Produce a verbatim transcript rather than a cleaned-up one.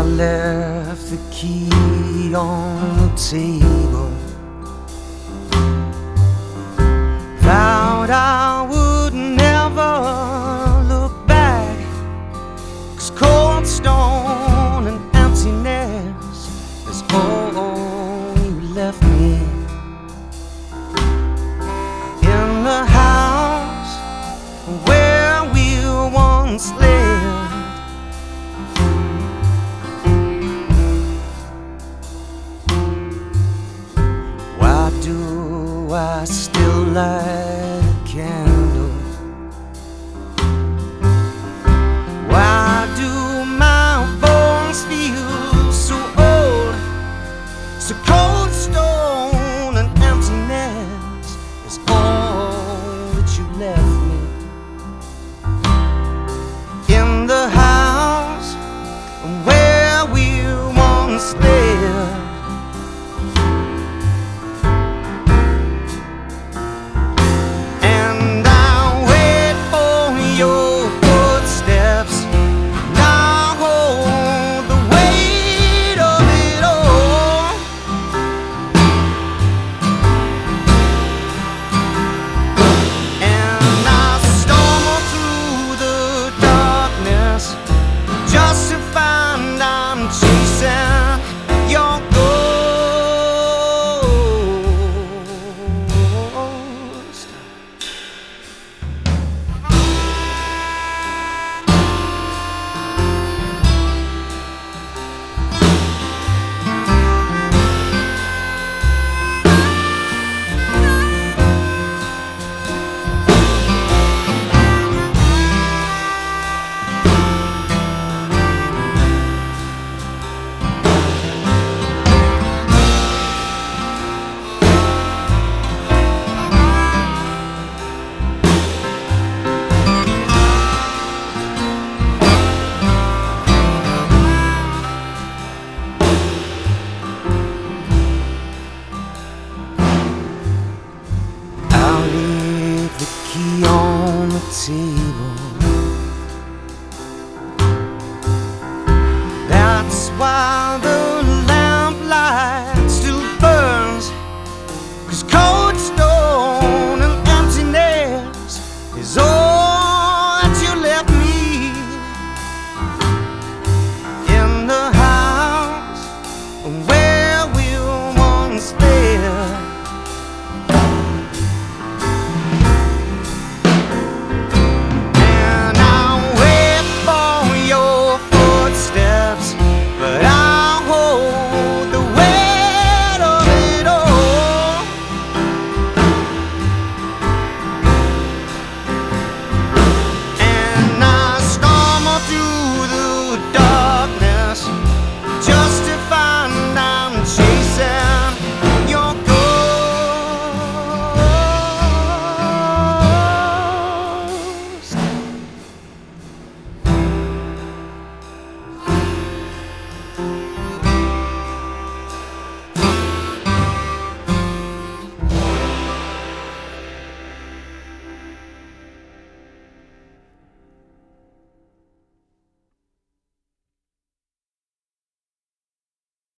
left the key on the table, vowed I would never look back, 'cause cold stone and emptiness is all you left me. In the house where we once lived, why do I still light a candle? Why do my bones feel so old? So cold stone and emptiness is all that you left me. In the house where we once lived, just to find I'm chasing your ghost. Key on the table, that's why the